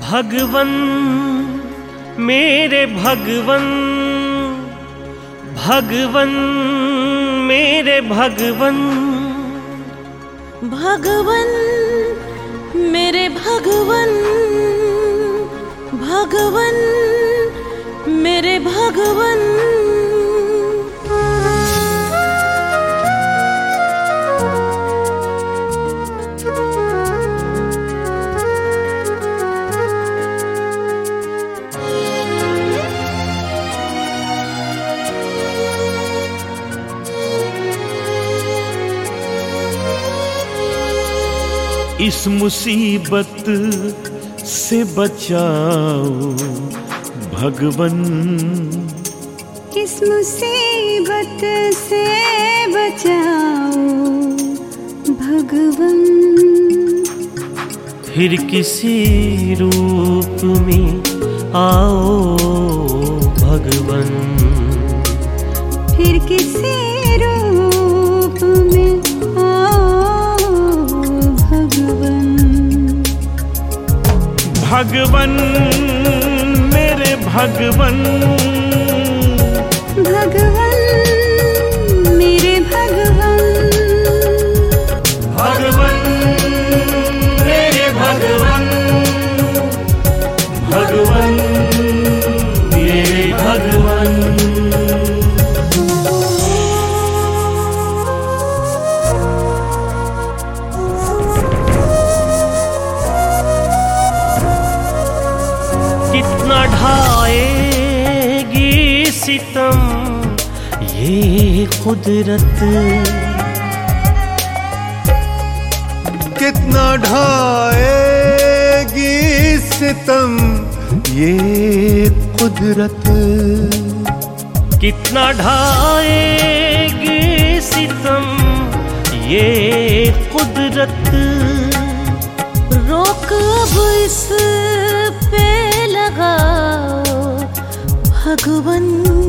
भगवन मेरे भगवन, भगवन मेरे भगवन, भगवन मेरे भगवन, भगवन मेरे भगवन। इस मुसीबत से बचाओ भगवन, इस मुसीबत से बचाओ भगवन। फिर किसी रूप में आओ भगवन, फिर किसी रूप में भगवन मेरे भगवन, भगवन मेरे भगवन, भगवन मेरे भगवन, भगवन मेरे भगवन। कितना ढाएगी सितम ये कुदरत, कितना ढाएगी सितम ये कुदरत, कितना ढाएगी सितम ये कुदरत। रोक अब इस पे लगाओ भगवन,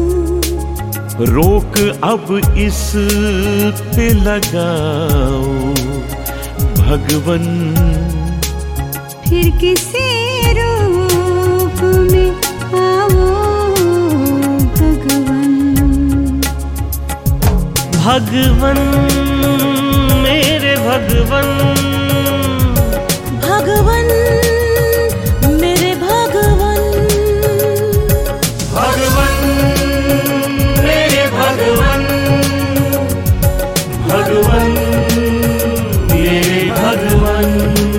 रोक अब इस पे लगाओ भगवन। फिर किसी रूप में आओ भगवन, भगवन मेरे भगवन, भगवन मेरे भगवन, भगवन मेरे भगवन, भगवन मेरे भगवन।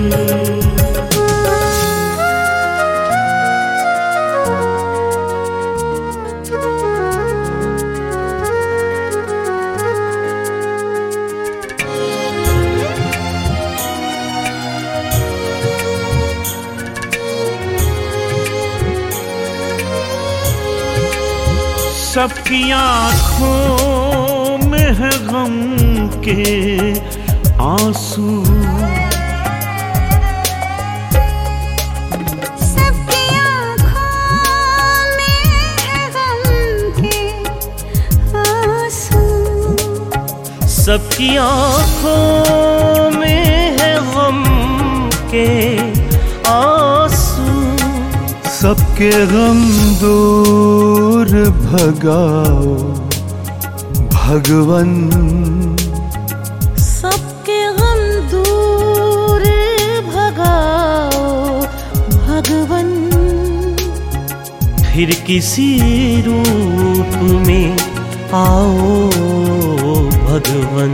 सबकी आँखों में है गम के आंसू, सबकी आँखों में है गम के आंसू, सबकी आँखों में है गम के आंसू। सबके गम दूर भगाओ भगवन, सबके गम दूर भगाओ भगवन। फिर किसी रूप में आओ भगवन,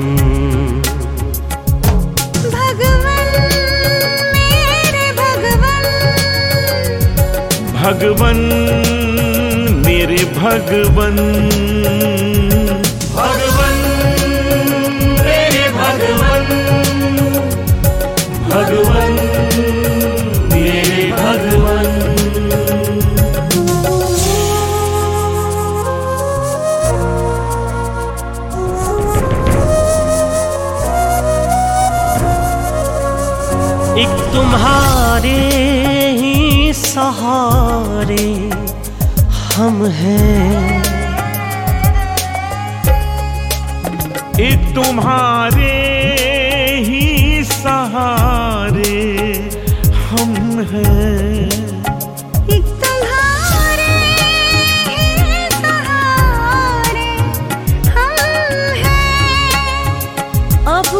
भगवन मेरे भगवन, भगवन मेरे भगवन, भगवन मेरे भगवन, भगवन मेरे भगवन। एक तुम्हारे ही सहारे हम हैं, एक तुम्हारे ही सहारे हम हैं।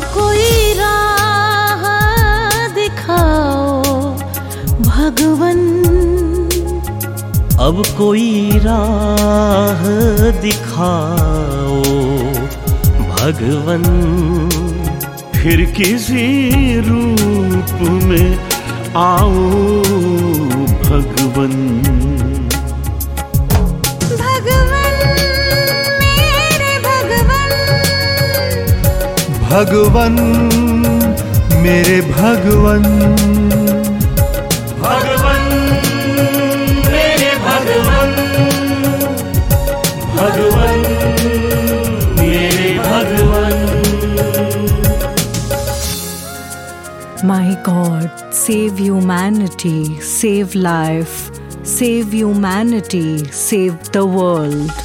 कोई राह दिखाओ भगवन, अब कोई राह दिखाओ भगवन, फिर किसी रूप में आओ भगवन। भगवन मेरे भगवन, भगवन मेरे भगवन, भगवन मेरे भगवन, भगवन मेरे भगवन। My God, save humanity, save life, save humanity, save the world.